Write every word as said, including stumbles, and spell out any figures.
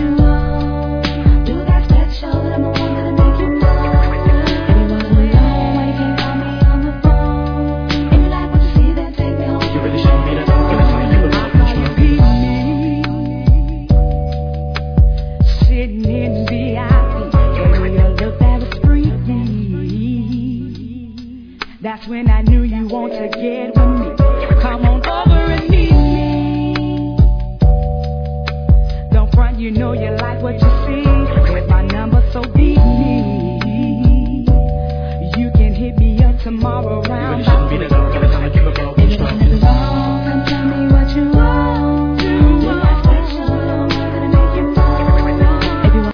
you on. Do that special that I'm the one that'll make you know. If you wanna be alone, why you can't call me on the phone? If you like what you see, then take me home. You really showed me that I'm gonna find you I saw you beat me, sitting in V I P, gave me a look that was freaky. That's when I knew you want to get with me.